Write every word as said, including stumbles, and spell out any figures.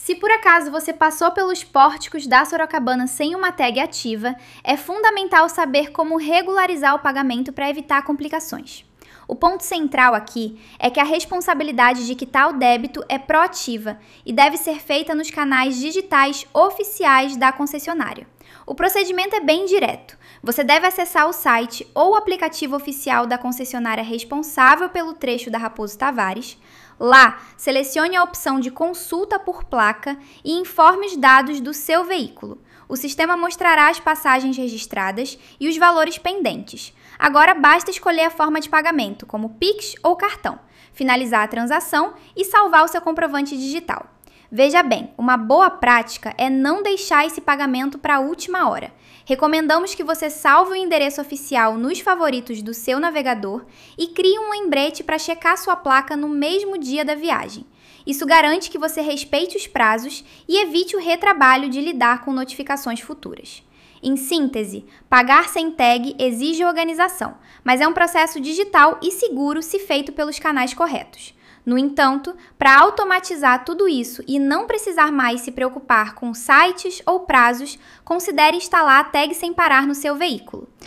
Se por acaso você passou pelos pórticos da Sorocabana sem uma tag ativa, é fundamental saber como regularizar o pagamento para evitar complicações. O ponto central aqui é que a responsabilidade de quitar o débito é proativa e deve ser feita nos canais digitais oficiais da concessionária. O procedimento é bem direto. Você deve acessar o site ou o aplicativo oficial da concessionária responsável pelo trecho da Raposo Tavares. Lá, selecione a opção de consulta por placa e informe os dados do seu veículo. O sistema mostrará as passagens registradas e os valores pendentes. Agora basta escolher a forma de pagamento, como Pix ou cartão, finalizar a transação e salvar o seu comprovante digital. Veja bem, uma boa prática é não deixar esse pagamento para a última hora. Recomendamos que você salve o endereço oficial nos favoritos do seu navegador e crie um lembrete para checar sua placa no mesmo dia da viagem. Isso garante que você respeite os prazos e evite o retrabalho de lidar com notificações futuras. Em síntese, pagar sem tag exige organização, mas é um processo digital e seguro se feito pelos canais corretos. No entanto, para automatizar tudo isso e não precisar mais se preocupar com sites ou prazos, considere instalar a tag sem parar no seu veículo.